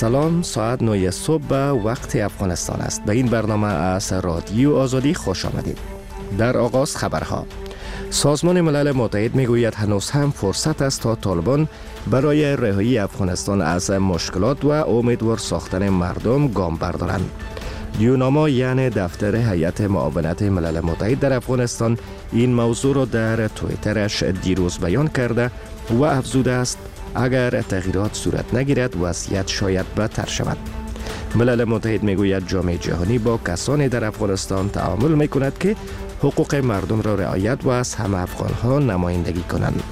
سلام، ساعت 9 صبح به وقت افغانستان است. به این برنامه از رادیو آزادی خوش آمدید. در آغاز خبرها. سازمان ملل متحد میگوید هنوز هم فرصت است تا طالبان برای رهایی افغانستان از مشکلات و امیدوار ساختن مردم گام بردارند. یوناما یعنی دفتر هیئت معاونت ملل متحد در افغانستان این موضوع را در توییترش دیروز بیان کرده و افزوده است اگر تغییرات صورت نگیرد وضعیت شاید بدتر شود. ملل متحد میگوید جامعه جهانی با کسانی در افغانستان تعامل میکند که حقوق مردم را رعایت و از همه افغانها نمایندگی کنند.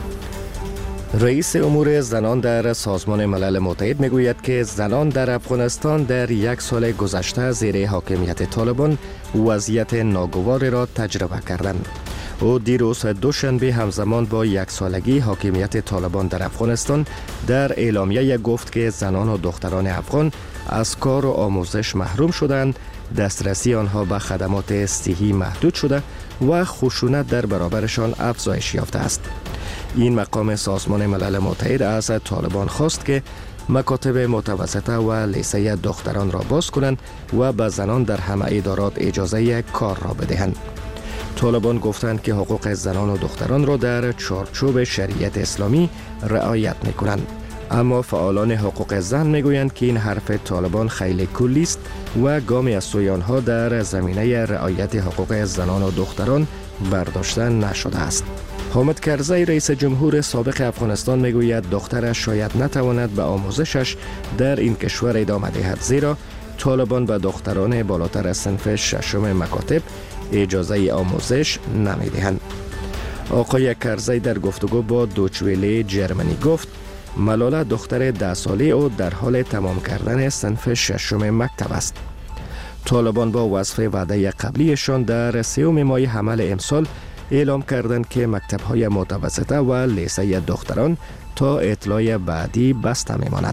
رئیس امور زنان در سازمان ملل متحد میگوید که زنان در افغانستان در یک سال گذشته زیر حاکمیت طالبان وضعیت ناگواری را تجربه کردند. او دیروز دوشنبه همزمان با یک سالگی حاکمیت طالبان در افغانستان در اعلامیه گفت که زنان و دختران افغان از کار و آموزش محروم شدند، دسترسی آنها به خدمات صحی محدود شده و خشونت در برابرشان افزایش یافته است. این مقام سازمان ملل متحد از طالبان خواست که مکاتب متوسطه و لیسه دختران را باز کنند و به زنان در همه ادارات اجازه کار را بدهند. طالبان گفتند که حقوق زنان و دختران را در چارچوب شریعت اسلامی رعایت می‌کنند. اما فعالان حقوق زن میگویند که این حرف طالبان خیلی کلی است و گامی از سوی آنها در زمینه رعایت حقوق زنان و دختران برداشته نشده است. حامد کرزی رئیس جمهور سابق افغانستان میگوید دخترش شاید نتواند به آموزشش در این کشور ادامه دهد، زیرا طالبان به دختران بالاتر از صنف ششم مکاتب اجازه آموزش نمیدهند. آقای کرزی در گفتگو با دوچویله جرمنی گفت ملاله دختر 10 ساله او در حال تمام کردن صنف ششم مکتب است. طالبان با وصف وعده قبلیشان در 3 ماه حمل امسال اعلام کردند که مکتب‌های متوسطه و لیسه دختران تا اطلاع بعدی بسته میماند.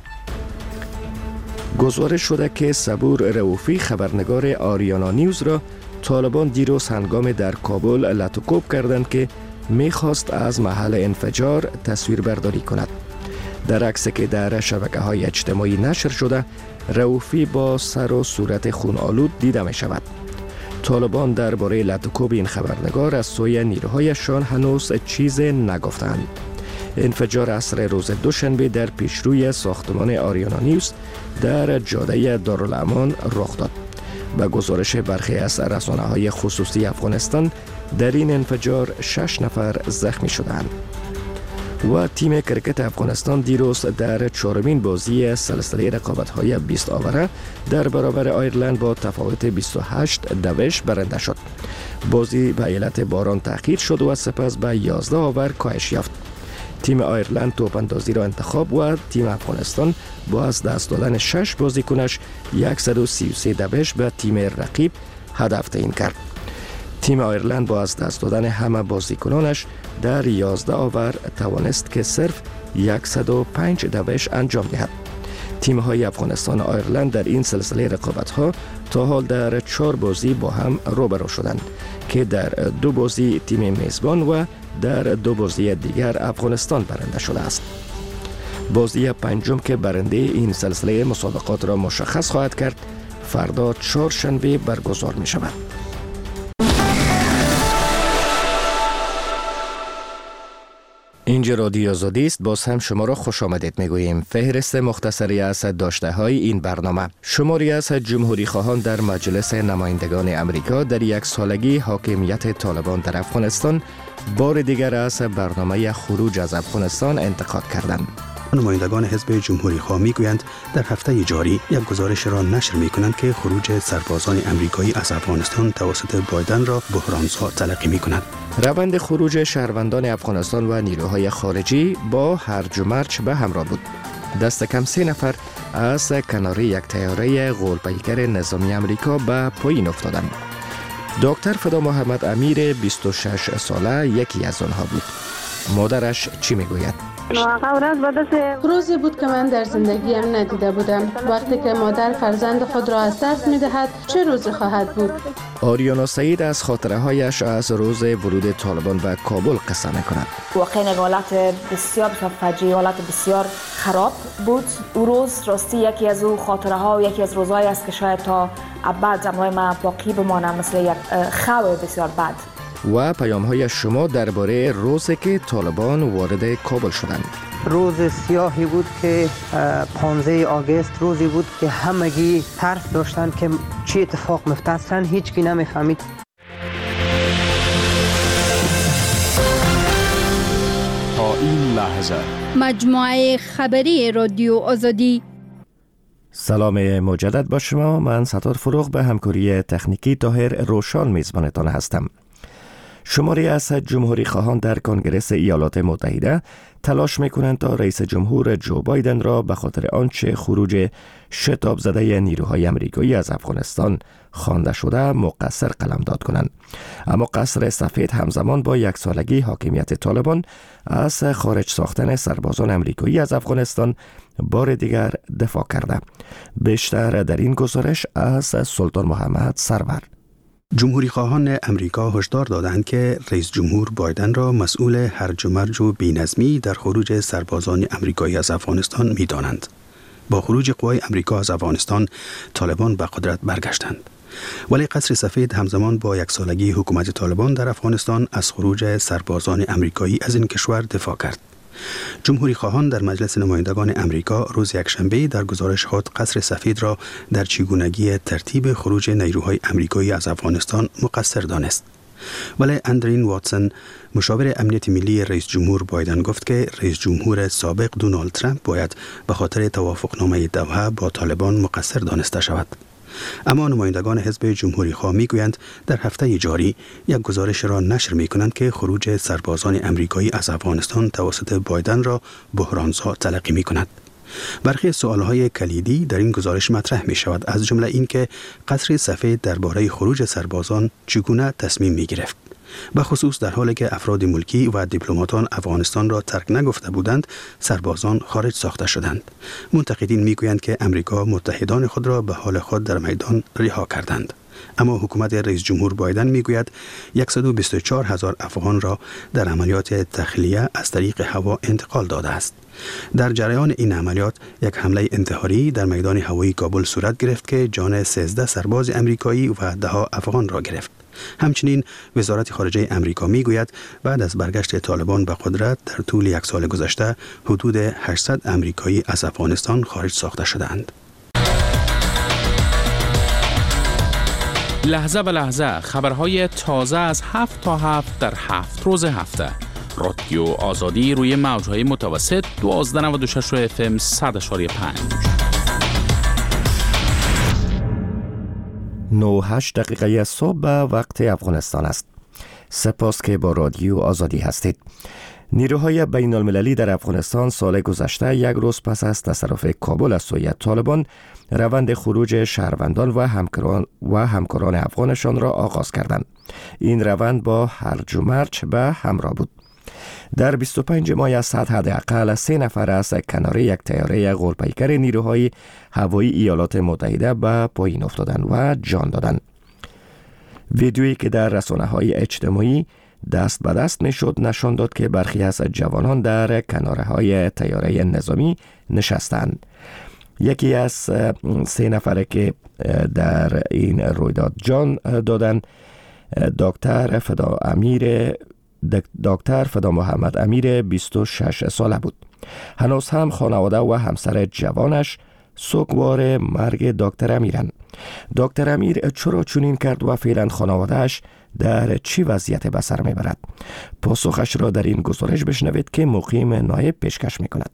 گزارش شده که صبور رؤوفی خبرنگار آریانا نیوز را طالبان دیروز هنگام در کابل لطوکوب کردند که میخواست از محل انفجار تصویر برداری کند. در عکسی که در شبکه‌های اجتماعی نشر شده، رؤوفی با سر و صورت خون‌آلود دیده می شود. طالبان درباره لطوکوب این خبرنگار از سوی نیروهایشان هنوز چیز نگفتند. انفجار عصر روز دوشنبه در پیشروی ساختمان آریانا نیوز در جاده دارالامان رخ داد. به گزارش برخی از رسانه‌های خصوصی افغانستان در این انفجار 6 نفر زخمی شدند. و تیم کرکت افغانستان دیروز در 4مین بازی سلسله رقابت‌های 20 آوره در برابر آیرلند با تفاوت 28-2 برنده شد. بازی به علت باران تأخیر شد و سپس به 11 آور کاهش یافت. تیم آیرلند توپ‌اندازی را انتخاب و تیم افغانستان با از دست دادن 6 بازیکنش 133 به تیم رقیب هدف تعیین کرد. تیم آیرلند با از دست دادن همه بازیکنانش در 11 آور توانست که صرف 105 انجام دهد. تیم‌های افغانستان و آیرلند در این سلسله رقابت‌ها تا حال در 4 بازی با هم روبرو شدند که در 2 بازی تیم میزبان و در 2 بازی دیگر افغانستان برنده شده است. بازی پنجم که برنده این سلسله مسابقات را مشخص خواهد کرد فردا 4 شنبه برگزار می شود. اینجا رادیو آزادی است. باز هم شما را خوش آمدید میگوییم. فهرست مختصری از داشته های این برنامه. شماری از جمهوری خواهان در مجلس نمایندگان امریکا در 1 سالگی حاکمیت طالبان در افغانستان بار دیگر از برنامه خروج از افغانستان انتقاد کردند. نمایندگان حزب جمهوری خواه میگویند در هفته جاری یک گزارش را نشر میکنند که خروج سربازان امریکایی از افغانستان توسط بایدن را بحران‌زا تلقی میکنند. روند خروج شهروندان افغانستان و نیروهای خارجی با هرج و مرج به همراه بود. دست کم 3 نفر از کنار یک طیاره غول‌پیکر نظامی امریکا به پایین افتادند. دکتر فدا محمد امیر 26 ساله یکی از آنها بود. مادرش چی میگوید؟ روزی بود که من در زندگیم ندیده بودم. وقتی که مادر فرزند خود را از دست می دهد چه روزی خواهد بود؟ آریانا سعید از خاطره هایش از روز ورود طالبان به کابل قصه می کند. واقعا حالت بسیار فجیع، حالت بسیار خراب بود. او روز راستی یکی از او خاطره ها و یکی از روزهایی است که شاید تا ابد زمانهای من باقی بمانم، مثل یک خواب بسیار بد. و پیام های شما درباره روزی که طالبان وارد کابل شدند. روز سیاهی بود که 15 آگوست، روزی بود که همگی ترس داشتن که چی اتفاق میفته، اصلا هیچ کی نمیفهمید. تا این لحظه مجموعه خبری رادیو آزادی. سلام مجدد با شما. من ستار فروغ به همکاری تکنیکی طاهر روشان میزبانتان هستم. شماری از جمهوری خواهان در کنگره ایالات متحده تلاش میکنند تا رئیس جمهور جو بایدن را به خاطر آنچه خروج شتاب زده نیروهای آمریکایی از افغانستان خوانده شده مقصر قلمداد کنند. اما قصر سفید همزمان با یک سالگی حاکمیت طالبان از خارج ساختن سربازان آمریکایی از افغانستان بار دیگر دفاع کرده. بیشتر در این گزارش از سلطان محمد سرور. جمهوری خواهان امریکا هشدار دادند که رئیس جمهور بایدن را مسئول هرج و مرج و بی‌نظمی در خروج سربازان امریکایی از افغانستان می‌دانند. با خروج قوای امریکا از افغانستان، طالبان به قدرت برگشتند. ولی قصر سفید همزمان با یک سالگی حکومت طالبان در افغانستان از خروج سربازان امریکایی از این کشور دفاع کرد. جمهوری خواهان در مجلس نمایندگان امریکا روز یکشنبه در گزارش خود قصر سفید را در چگونگی ترتیب خروج نیروهای امریکایی از افغانستان مقصر دانست. ولی اندرین واتسون، مشاور امنیت ملی رئیس جمهور بایدن، گفت که رئیس جمهور سابق دونالد ترامپ باید به خاطر توافقنامه دوحه با طالبان مقصر دانسته شود. اما نمایندگان حزب جمهوری خواه میگویند در هفته جاری یک گزارش را نشر میکنند که خروج سربازان امریکایی از افغانستان توسط بایدن را بحرانزا تلقی میکند. برخی سوالهای کلیدی در این گزارش مطرح می شود، از جمله این که قصر سفید درباره خروج سربازان چگونه تصمیم می گرفت. به خصوص در حالی که افراد ملکی و دیپلماتان افغانستان را ترک نگفته بودند، سربازان خارج ساخته شدند. منتقدین میگویند که امریکا متحدان خود را به حال خود در میدان رها کردند. اما حکومت رئیس جمهور بایدن میگوید 124,000 افغان را در عملیات تخلیه از طریق هوا انتقال داده است. در جریان این عملیات یک حمله انتحاری در میدان هوایی کابل صورت گرفت که جان 13 سرباز امریکایی و 10 افغان را گرفت. همچنین وزارت خارجه امریکا میگوید بعد از برگشت طالبان به قدرت در طول یک سال گذشته حدود 800 امریکایی از افغانستان خارج ساخته شدند. لحظه به لحظه خبرهای تازه از 7 تا 7 در 7 روز هفته. رادیو آزادی روی موجهای متوسط 1296 FM 100.5. 9:08 دقیقه صبح به وقت افغانستان است. سپاس که با رادیو آزادی هستید. نیروهای بین المللی در افغانستان سال گذشته یک روز پس از تصرف کابل از سوی طالبان روند خروج شهروندان و همکاران افغانشان را آغاز کردند. این روند با هرج و مرج به همراه بود. در 25 ماه از حداقل 3 نفر از کنار یک طیاره غول‌پیکر نیروهای هوایی ایالات متحده به پایین افتادند و جان دادند. ویدیویی که در رسانه‌های اجتماعی دست به دست میشد نشان داد که برخی از جوانان در کنارهای طیاره نظامی نشستند. یکی از 3 نفره که در این رویداد جان دادند دکتر فدا محمد امیر 26 ساله بود. هنوز هم خانواده و همسر جوانش سوگوار مرگ دکتر امیرن. دکتر امیر چرا چنین کرد و فعلا خانوادهش در چی وضعیت به سر میبرد؟ پاسخش را در این گزارش بشنوید که مقیم نایب پیشکش میکند.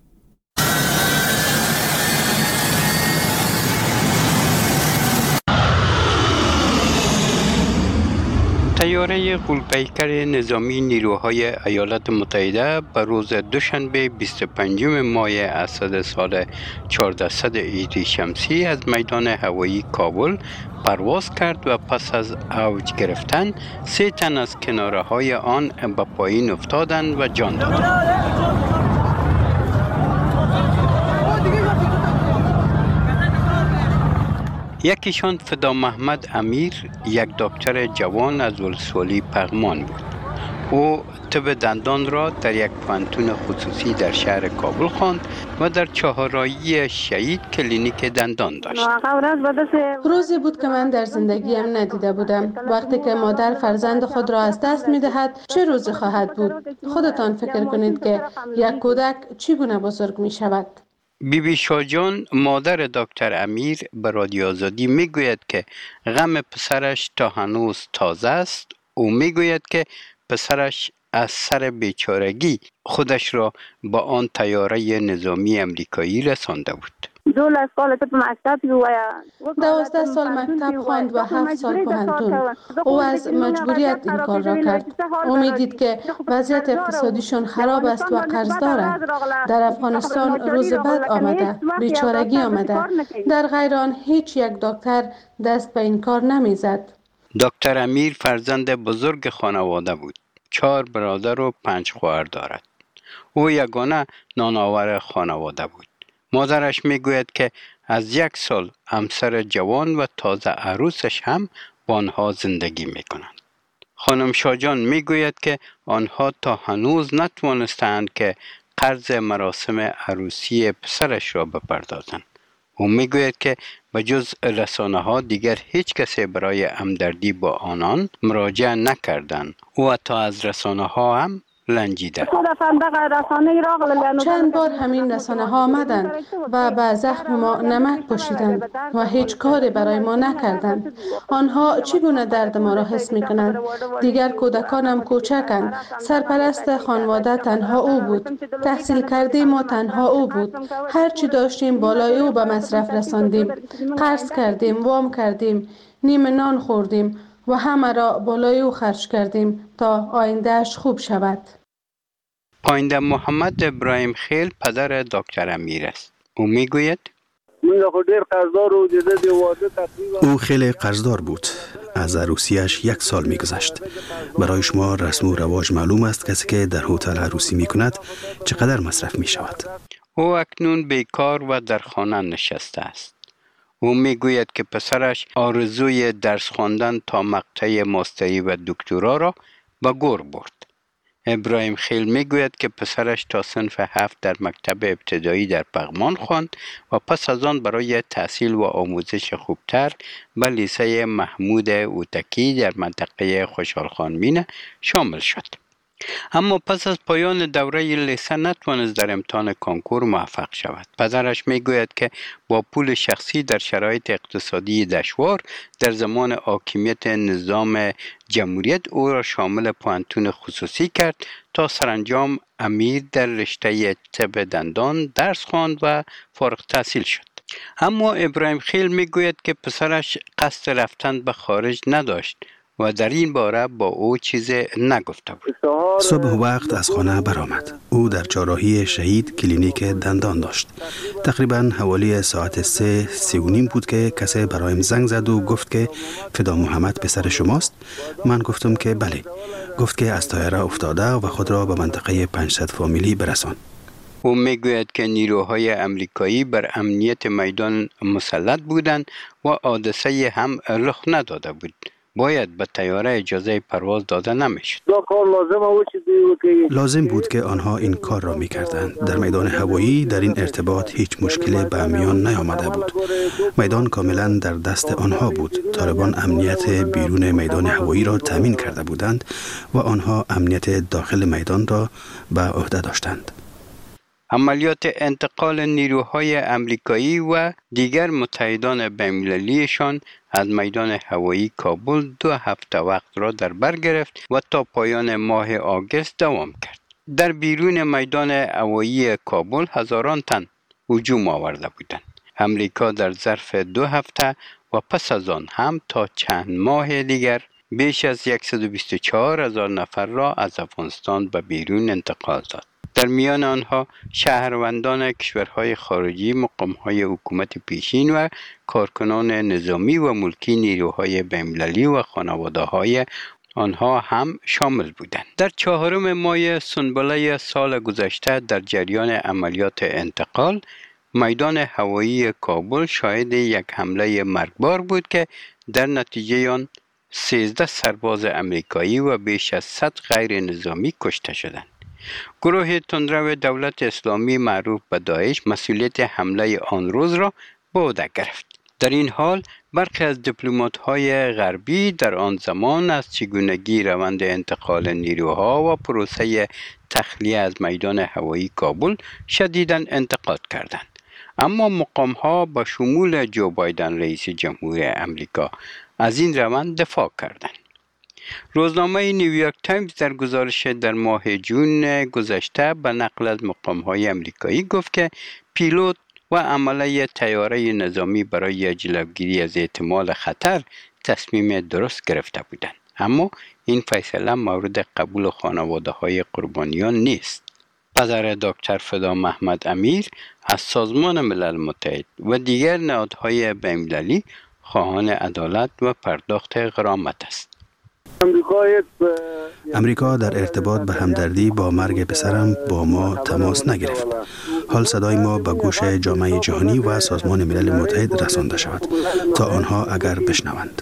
طیاره غول‌پیکر نظامی نیروهای ایالات متحده به روز دوشنبه 25 ماه اسد سال 1400 هجری شمسی از میدان هوایی کابل پرواز کرد و پس از اوج گرفتن 3 تن از کناره‌های آن به پایین افتادند و جان دادند. یکیشان فدا محمد امیر، یک دکتر جوان از ولسوالی پغمان بود. او طب دندان را در یک پانتون خصوصی در شهر کابل خواند و در چهارراهی شهید کلینیک دندان داشت. روزی بود که من در زندگیم ندیده بودم. وقتی که مادر فرزند خود را از دست می دهد چه روزی خواهد بود؟ خودتان فکر کنید که یک کودک چگونه بزرگ می شود. بیبی شاجان مادر دکتر امیر به رادیو آزادی می گوید که غم پسرش تا هنوز تازه است. او می گوید که پسرش از سر بیچارگی خودش را با آن طیاره نظامی امریکایی رسانده بود. 12 سال مکتب خواند و 7 سال پانتون. او از مجبوریت این کار را کرد. او میدید که وضعیت اقتصادیشون خراب است و قرض دارد. در افغانستان روز بد آمده، بیچارگی آمده. در غیر آن هیچ یک دکتر دست به این کار نمیزد. دکتر امیر فرزند بزرگ خانواده بود. 4 برادر و 5 خواهر دارد. او یگانه نانآور خانواده بود. مادرش میگوید که از 1 سال همسر جوان و تازه عروسش هم با آنها زندگی میکنند. خانم شاجان میگوید که آنها تا هنوز نتوانستند که قرض مراسم عروسی پسرش را بپردازند. او میگوید که به جز رسانه ها دیگر هیچ کسی برای همدردی با آنان مراجعه نکردند. او حتی از رسانه ها هم لنجیده. چند بار همین رسانه ها آمدند و به زخم ما نمک پاشیدند و هیچ کاری برای ما نکردند. آنها چگونه درد ما را حس میکنند؟ دیگر کودکانم کوچکند. سرپرست خانواده تنها او بود. تحصیل کرده ما تنها او بود. هر چی داشتیم بالای او به مصرف رساندیم. قرض کردیم، وام کردیم، نیم نان خوردیم و همه را بالای او خرج کردیم تا آیندهش خوب شود. پاینده محمد ابراهیم خیل پدر دکتر امیر است. او میگوید او خیلی قرضدار بود. از عروسیش 1 سال میگذشت. برای شما رسم و رواج معلوم است کسی که در هتل عروسی میکند چقدر مصرف میشود. او اکنون بیکار و در خانه نشسته است. او میگوید که پسرش آرزوی درس خواندن تا مقطع ماستری و دکترا را به گور برد. ابراهیم خیل میگوید که پسرش تا صنف 7 در مکتب ابتدایی در پغمان خواند و پس از آن برای تحصیل و آموزش خوبتر به لیسه محمود اوتکی در منطقه خوشحال مینه شامل شد. اما پس از پایان دوره لیسه نتوانست در امتحان کنکور موفق شود. پدرش میگوید که با پول شخصی در شرایط اقتصادی دشوار در زمان حاکمیت نظام جمهوریت او را شامل پانتون خصوصی کرد تا سرانجام امیر در رشته طب دندان درس خواند و فارغ التحصیل شد. اما ابراهیم خیل میگوید که پسرش قصد رفتن به خارج نداشت و در این باره با او چیزی نگفته بود. صبح وقت از خانه برآمد. او در چهارراهی شهید کلینیک دندان داشت. تقریباً حوالی ساعت 3:30 بود که کسی برایم زنگ زد و گفت که فدا محمد پسر شماست؟ من گفتم که بله. گفت که از طیاره افتاده و خود را به منطقه 500 فامیلی برسان. او میگوید که نیروهای امریکایی بر امنیت میدان مسلط بودند و حادثه هم رخ نداده بود. باید به طیاره اجازه پرواز داده نمیشد. لازم بود که آنها این کار را میکردند. در میدان هوایی در این ارتباط هیچ مشکلی به میان نیامده بود. میدان کاملا در دست آنها بود. طالبان امنیت بیرون میدان هوایی را تامین کرده بودند و آنها امنیت داخل میدان را به عهده داشتند. عملیات انتقال نیروهای امریکایی و دیگر متحدان بین‌المللیشان از میدان هوایی کابل 2 هفته وقت را در بر گرفت و تا پایان ماه آگوست دوام کرد. در بیرون میدان هوایی کابل هزاران تن هجوم آورده بودند. امریکا در ظرف 2 هفته و پس از آن هم تا چند ماه دیگر بیش از 124,000 نفر را از افغانستان به بیرون انتقال داد. در میان آنها شهروندان کشورهای خارجی، مقامهای حکومت پیشین و کارکنان نظامی و ملکی نیروهای بین‌المللی و خانواده‌های آنها هم شامل بودند. در 4 ماه سنبله سال گذشته در جریان عملیات انتقال میدان هوایی کابل شاهد یک حمله مرگبار بود که در نتیجه آن 13 سرباز امریکایی و بیش از 100 غیر نظامی کشته شدند. گروه تندرو دولت اسلامی معروف به داعش مسئولیت حمله آن روز را به عهده گرفت. در این حال برخی از دیپلمات‌های غربی در آن زمان از چگونگی روند انتقال نیروها و پروسه تخلیه از میدان هوایی کابل شدیداً انتقاد کردند. اما مقام‌ها با شمول جو بایدن رئیس جمهوری امریکا از این روند دفاع کردند. روزنامه نیویورک تایمز در گزارش در ماه جون گذشته به نقل از مقام‌های امریکایی گفت که پیلوت و عمله طیاره نظامی برای جلوگیری از احتمال خطر تصمیم درست گرفته بودند. اما این فیصله مورد قبول خانواده‌های قربانیان نیست. پدر دکتر فدا محمد امیر از سازمان ملل متحد و دیگر نهادهای بین‌المللی خواهان عدالت و پرداخت غرامت است. امریکا در ارتباط به همدردی با مرگ پسرم با ما تماس نگرفت. حال صدای ما به گوش جامعه جهانی و سازمان ملل متحد رسانده شود تا آنها اگر بشنوند.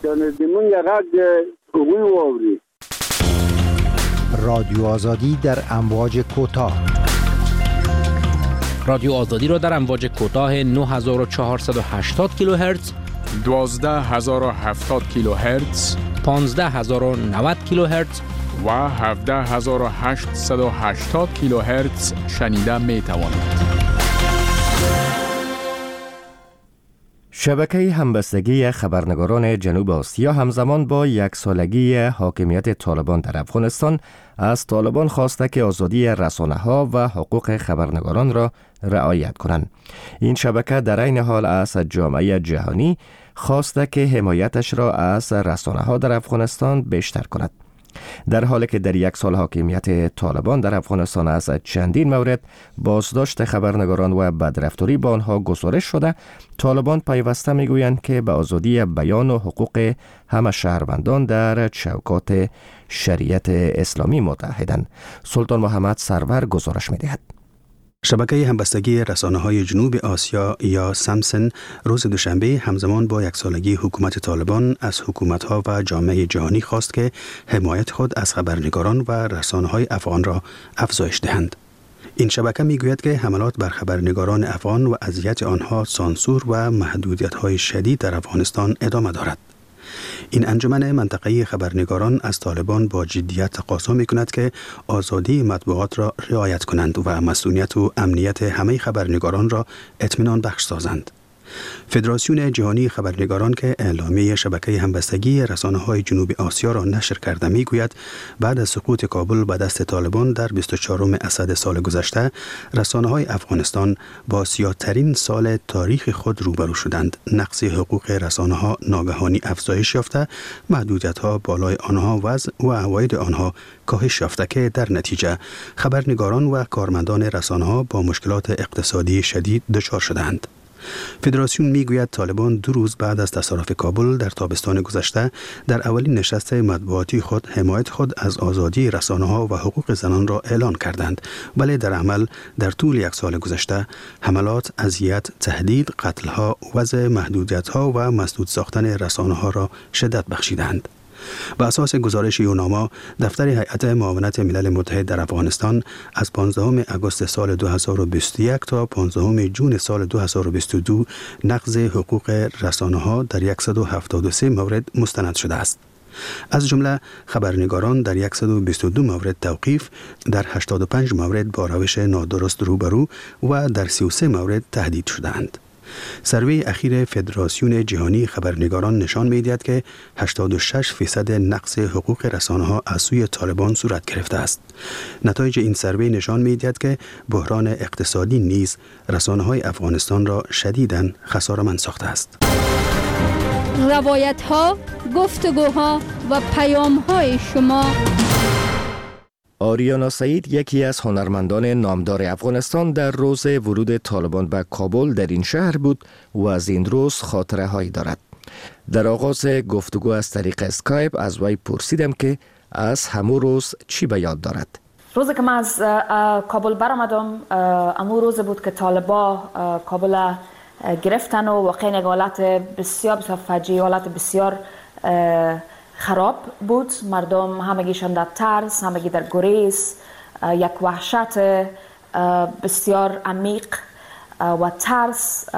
رادیو آزادی در امواج کوتاه. رادیو آزادی را در امواج کوتاه 9480 کیلوهرتز، 12070 کیلوهرتز، 15090 کیلوهرتز و 17880 کیلوهرتز شنیده می توانید. شبکه همبستگی خبرنگاران جنوب آسیا همزمان با یک سالگی حاکمیت طالبان در افغانستان از طالبان خواسته که آزادی رسانه‌ها و حقوق خبرنگاران را رعایت کنند. این شبکه در عین حال از جامعه جهانی خواسته که حمایتش را از رسانه‌ها در افغانستان بیشتر کند. در حالی که در یک سال حاکمیت طالبان در افغانستان از چندین مورد بازداشت خبرنگاران و بدرفتاری با آنها گزارش شده، طالبان پیوسته میگویند که به آزادی بیان و حقوق همه شهروندان در چوکات شریعت اسلامی متحدند. سلطان محمد سرور گزارش می‌دهد. شبکه همبستگی رسانه‌های جنوب آسیا یا سامسن روز دوشنبه همزمان با یک سالگی حکومت طالبان از حکومت‌ها و جامعه جهانی خواست که حمایت خود از خبرنگاران و رسانه‌های افغان را افزایش دهند. این شبکه میگوید که حملات بر خبرنگاران افغان و اذیت آنها سانسور و محدودیت‌های شدید در افغانستان ادامه دارد. این انجمن منطقه‌ای خبرنگاران از طالبان با جدیت تقاضا می‌کند که آزادی مطبوعات را رعایت کنند و مسئولیت و امنیت همه خبرنگاران را اطمینان بخش سازند. فدراسیون جهانی خبرنگاران که اعلامیه شبکه همبستگی رسانه‌های جنوب آسیا را نشر کرده میگوید بعد از سقوط کابل به دست طالبان در 24 اسد سال گذشته، رسانه‌های افغانستان با سیاه‌ترین سال تاریخ خود روبرو شدند. نقص حقوق رسانه‌ها ناگهانی افزایش یافته، محدودیت‌ها بالای آنها وضع و عواید آنها کاهش یافته که در نتیجه خبرنگاران و کارمندان رسانه‌ها با مشکلات اقتصادی شدید دچار شدند. فدراسیون میگوید طالبان 2 روز بعد از تصرف کابل در تابستان گذشته در اولین نشست مطبوعاتی خود حمایت خود از آزادی رسانه‌ها و حقوق زنان را اعلان کردند، ولی در عمل در طول یک سال گذشته حملات، اذیت، تهدید، قتل‌ها، وضع محدودیت‌ها و مسدود ساختن رسانه‌ها را شدت بخشیدند. بر اساس گزارش یوناما، دفتر هیئت معاونت ملل متحد در افغانستان از 15 آگوست سال 2021 تا 15 جون سال 2022 نقض حقوق رسانه‌ها در 173 مورد مستند شده است. از جمله خبرنگاران در 122 مورد توقیف، در 85 مورد با روش نادرست روبرو و در 33 مورد تهدید شدند. سروی اخیر فدراسیون جهانی خبرنگاران نشان می‌دهد که 86% نقض حقوق رسانه‌ها از سوی طالبان صورت گرفته است. نتایج این سروی نشان می‌دهد که بحران اقتصادی نیز رسانه‌های افغانستان را شدیداً خساره‌مند ساخته است. روایت‌ها، گفتگوها و پیام‌های شما. آریانا سعید یکی از هنرمندان نامدار افغانستان در روز ورود طالبان به کابل در این شهر بود و از این روز خاطره هایی دارد. در آغاز گفتگو از طریق اسکایپ از وی پرسیدم که از همون روز چی به یاد دارد. روزی که من از کابل برآمدم امو روز بود که طالبا کابل گرفتن و واقعا یک حالت بسیار فجیع، حالت بسیار خراب بود. مردم همگیشان در ترس، همگی در گریز، یک وحشت بسیار عمیق و ترس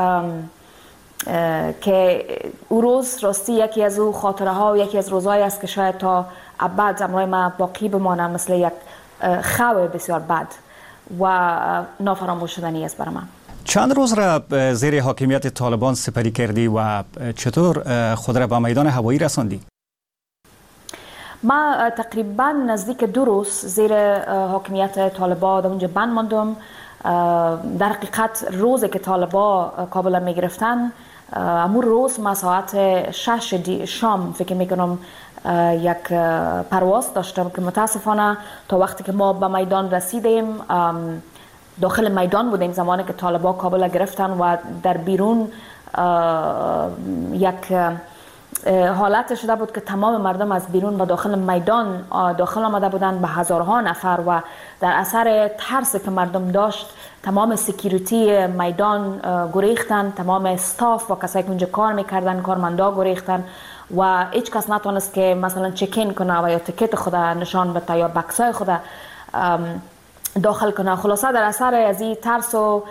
که او روز راستی یکی از او خاطره ها و یکی از روزهایی است که شاید تا ابد امروز ما باقی بمانم، مثل یک خواب بسیار بد و نافراموش شدنی است برای من. چند روز را زیر حاکمیت طالبان سپری کردی و چطور خود را به میدان هوایی رساندی؟ ما تقریبا نزدیک 2 روز زیر حاکمیت طالبان در اونجا بند ماندم. در حقیقت روزی که طالبان کابل می گرفتن امور روز ما ساعت 6 شام فکر میکنم یک پرواز داشتم که متاسفانه تا وقتی که ما به میدان رسیدیم داخل میدان بودیم زمانی که طالبان کابل گرفتن و در بیرون یک حالت شده بود که تمام مردم از بیرون و داخل میدان داخل آمده بودند به هزارها نفر و در اثر ترسی که مردم داشت تمام سکیوریتی میدان گریختن، تمام استاف و کسایی که اونجا کار میکردن کارمندا گریختن و هیچ کس نتونست که مثلا چکین کنه و یا تیکت خود نشان بده یا بکسای خود داخل کنه. خلاصه در اثر از این ترس و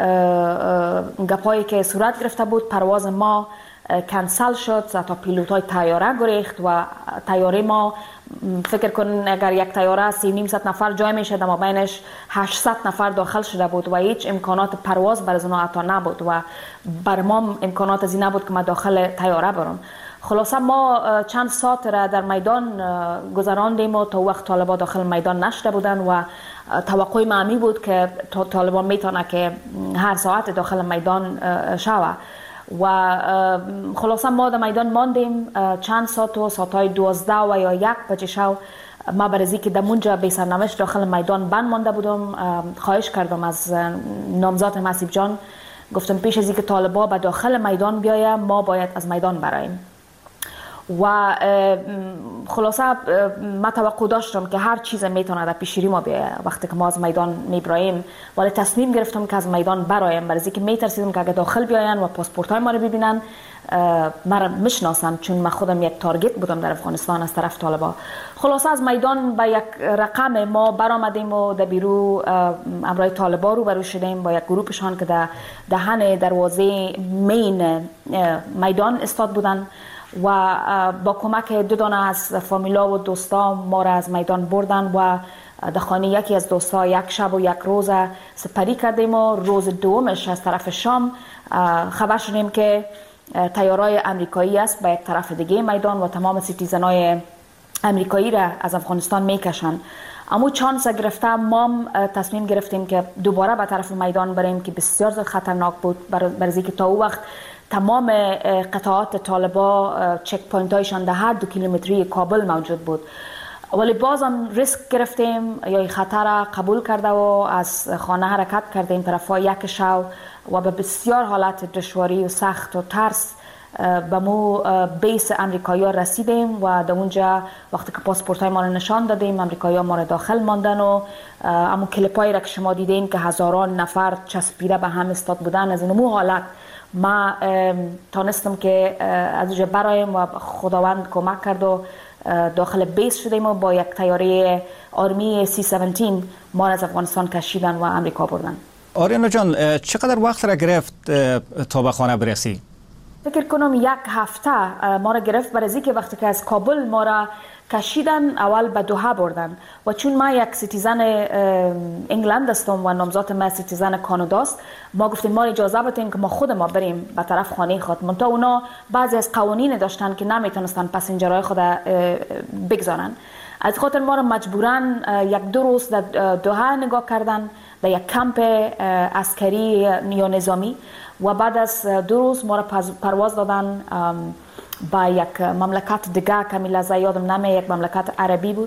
گپایی که صورت گرفته بود پرواز ما کنسل شد. تا پیلوتای طیاره گریخت و طیاره ما فکر کن اگر یک طیاره 300 نفر جای میشد اما بینش 800 نفر داخل شده بود و هیچ امکانات پرواز برای اونا عطا نبود و بر ما امکانات از این نبود که ما داخل طیاره برم. خلاصه ما چند ساعت را در میدان گذراندیم و تا وقت طالبان داخل میدان نشده بودن و توقع معمی بود که طالبان میتونه که هر ساعت داخل میدان شوه و خلاصه ما در میدان ماندیم چند ساعت و ساعتهای 12 و یا 1 بجه شو. ما برای که در اونجا بی سرنوشت داخل میدان بند مانده بودم خواهش کردم از نامزد مسیب جان، گفتم پیش از اینکه طالبان به داخل میدان بیاید ما باید از میدان براییم و خلاصه ما توقع داشتم که هر چیز میتونه در پیشیری ما بیاید وقتی که ما از میدان میبراییم، ولی تصمیم گرفتم که از میدان برایم برای اینکه میترسیدم که اگه داخل بیاین و پاسپورت های ما رو ببینن مرا میشناسن چون من خودم یک تارگت بودم در افغانستان از طرف طالبان. خلاصه از میدان با یک رقم ما برآمدیم و در بیرو امرای طالبان رو برو شدیم با یک گروهشان که در دهن دروازه مین میدان استاد بودن و با کمک 2 دانه از فامیلا و دوستا ما را از میدان بردن و در خانه یکی از دوستا یک شب و یک روز سپری کردیم و روز دومش از طرف شام خبر شدیم که طیاره‌های امریکایی است به یک طرف دیگه میدان و تمام سیتیزنای امریکایی را از افغانستان میکشن. اما چانس گرفته ما تصمیم گرفتیم که دوباره به طرف میدان بریم که بسیار خطرناک بود برای که تا او وقت تمام قطعات طالبا چک پوینت هایشان در هر 2 کیلومتری کابل موجود بود، ولی بازم ریسک گرفتیم یا خطر قبول کرده و از خانه حرکت کردیم طرفا 1 شب و به بسیار حالت دشواری و سخت و ترس به مو بیس امریکایی ها رسیدیم و در اونجا وقتی که پاسپورت های ما رو نشان دادیم امریکایی ها ما رو داخل ماندن و اما کلیپایی را که شما دیدین که هزاران نفر چسبیده به هم استاد بودن از اینمو حالت ما تانستم که از اونجا برایم و خداوند کمک کرد و داخل بیس شدیم و با یک طیاره آرمی C-17 ما از افغانستان کشیدن و امریکا بردن. آریانا جان چقدر وقت را گرفت تا به خانه برسی؟ فکر کنم 1 هفته ما را گرفت برای که وقتی که از کابل ما را کشیدن اول به دوحه بردن و چون ما یک سیتیزن انگلند هستم و نامزد ما سیتیزن کاناداست ما گفتیم ما اجازه بدین که ما خود ما بریم به طرف خانه خود. منتها اونا بعضی از قوانین داشتن که نمیتونستن پسنجرهای خود بگذارن، از خاطر ما را مجبوراً 1-2 روز در دوحه نگاه کردن در یک کمپ عسکری یا نظامی و بعد از 2 روز ما را پرواز دادن با یک مملکت دیگه که لحظه یادم نمیاد، یک مملکت عربی بود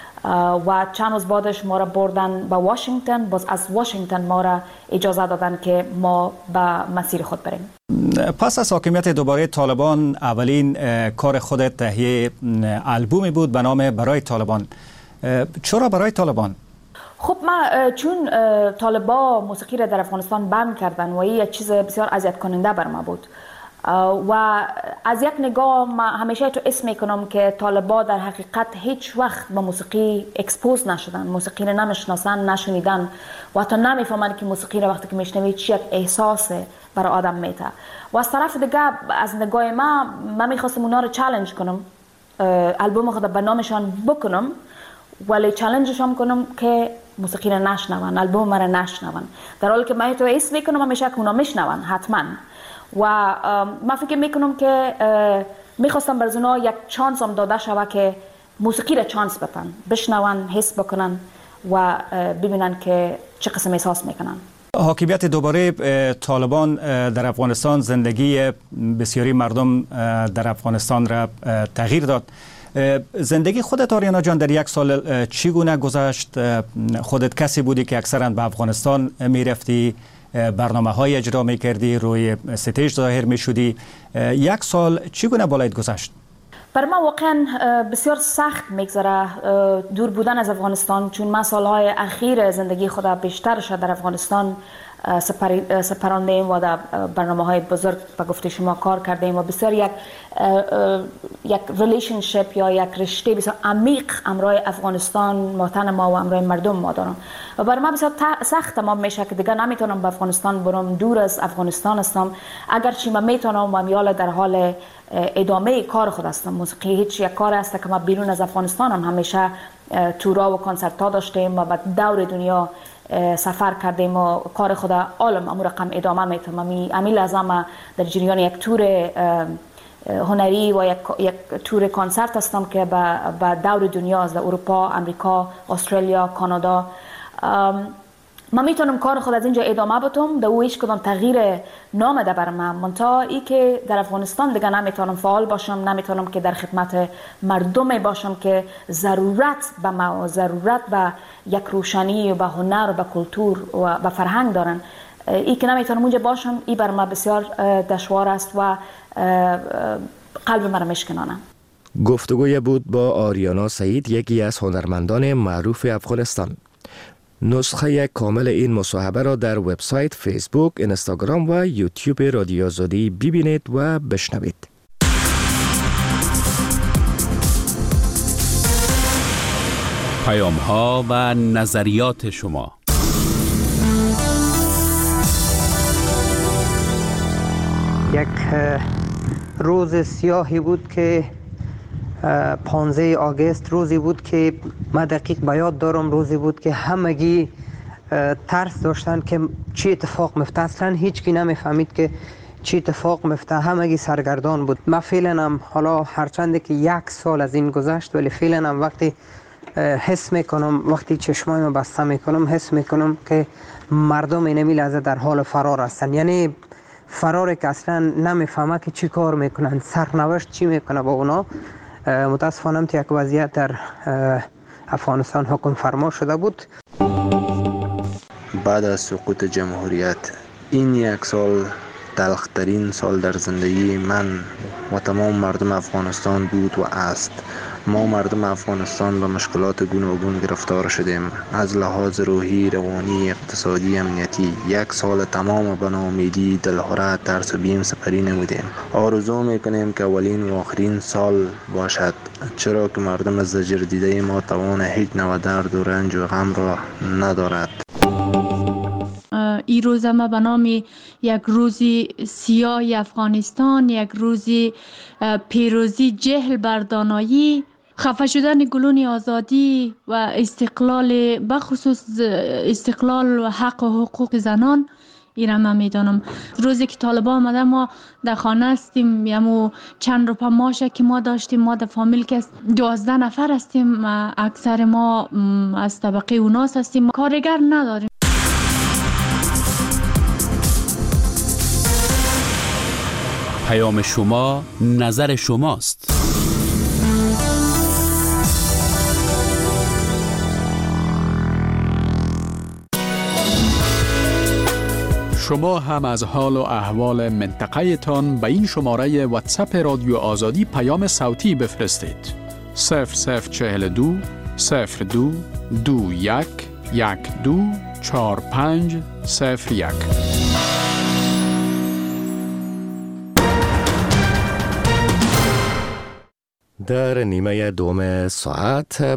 و چند روز بعدش ما را بردن به واشنگتن. باز از واشنگتن ما را اجازه دادن که ما به مسیر خود بریم. پس از حاکمیت دوباره طالبان اولین کار خودت تهیه البومی بود به نام برای طالبان. چرا برای طالبان؟ خب ما چون طالبا موسیقی را در افغانستان بند کردن و این یک چیز بسیار اذیت کننده بر ما بود و از یک نگاه ما همیشه تو اسم میکنم که طالبا در حقیقت هیچ وقت با موسیقی اکسپوز نشدن، موسیقی را نمیشناسن، نشنیدن و حتی نمیفهمن که موسیقی را وقتی که میشنوی چی یک احساس برای آدم میته. و از طرف دیگه از نگاه من میخواستم اونا رو چالش کنم، البوم خود به نامشان بکنم ولی چالنجشان کنم که موسیقی را نشنون، البوم را نشنون، در حالی که من تو اسم میکنم همیشه که اونا میشنون حتما. و من فکر میکنم که میخواستم برای اونا یک چانس هم داده شود که موسیقی را چانس بدن، بشنون، حس بکنن و ببینن که چه قسم احساس میکنن. حاکمیت دوباره طالبان در افغانستان زندگی بسیاری مردم در افغانستان را تغییر داد. زندگی خودت آریانا جان در یک سال چگونه گذشت؟ خودت کسی بودی که اکثرا به افغانستان میرفتی، برنامه های اجرا میکردی، روی ستیج ظاهر میشدی، یک سال چگونه بالایت گذشت؟ بر من واقعا بسیار سخت میگذره دور بودن از افغانستان، چون من سالهای اخیر زندگی خود بیشترش در افغانستان سپراندیم و در برنامه های بزرگ به گفته شما کار کردیم و بسیار یک ریلیشنشپ یا یک رشته بسیار عمیق امرای افغانستان وطن ما و امرای مردم ما دارم و برای من بسیار سخت تمام میشه که دیگه نمیتونم به افغانستان برم، دور از افغانستان هستم. اگرچه من میتونم و میال در حال ادامه کار خود هستم، موسیقی هیچ یک کار است که ما بیرون از افغانستان هم همیشه تورا و کنسرت ها داشتیم و به دور دنیا سفر کردیم و کار خود عالم امور رقم ادامه میتونم. امی لازم در جریان یک تور هنری و یک تور کنسرت هستم که به دور دنیا از اروپا، امریکا، استرالیا، کانادا. من میتونم کار خود از اینجا ادامه بدم، در او هیچ کدام تغییر نامده بر من تا ای که در افغانستان دیگه نمیتونم فعال باشم، نمیتونم که در خدمت مردم باشم که ضرورت به ما و ضرورت به یک روشنی و به هنر و به کلتور و به فرهنگ دارن. ای که نمیتونم اونجا باشم، ای بر من بسیار دشوار است و قلب مرا میشکنانه. گفتگوی بود با آریانا سعید، یکی از هنرمندان معروف افغانستان. نسخه کامل این مصاحبه را در وبسایت، فیسبوک، اینستاگرام و یوتیوب رادیو آزادی ببینید و بشنوید. پیام ها و نظریات شما. یک روز سیاهی بود که 15 آگوست روزی بود که من دقیق به یاد دارم، روزی بود که همگی ترس داشتن که چی اتفاق میفته. اصلا هیچ کی نمیفهمید که چی اتفاق میفته، همگی سرگردان بود. من فعلا هم حالا هرچند که یک سال از این گذشت ولی فعلا هم وقتی حس میکنم، وقتی چشمایم بسته میکنم حس میکنم که مردم اینمی لحظه در حال فرار هستن، یعنی فراری که اصلا نمیفهمه که چی کار میکنن، سرنوشت چی میکنه با اونا. متاسفانه یک وضعیت در افغانستان حکم فرما شده بود. بعد از سقوط جمهوریت این یک سال تلخترین سال در زندگی من و تمام مردم افغانستان بود و است. ما مردم افغانستان به مشکلات گوناگون گرفتار شدیم، از لحاظ روحی، روانی، اقتصادی، امنیتی. یک سال تمام به ناامیدی، دلهره، ترس و بیم سپری نمودیم. آرزو میکنیم که اولین و آخرین سال باشد، چرا که مردم از زجر دیده ما توان هیچ نوع درد و رنج و غم را ندارد. این روز ما به نام یک روزی سیاه افغانستان، یک روزی پیروزی جهل بر دانایی، خفه شدن گلون آزادی و استقلال، بخصوص استقلال و حق و حقوق زنان. این را من میدانم. روزی که طالبان آمده ما در خانه هستیم، یمو چند روپا ماشه که ما داشتیم، ما در فامیل که 12 نفر هستیم، اکثر ما از طبقه اوناس هستیم، کارگر نداریم. پیام شما، نظر شماست. شما هم از حال و احوال منطقه تان به این شماره واتساپ رادیو آزادی پیام صوتی بفرستید. 0042 02 21 124501. در نیمه دوم ساعت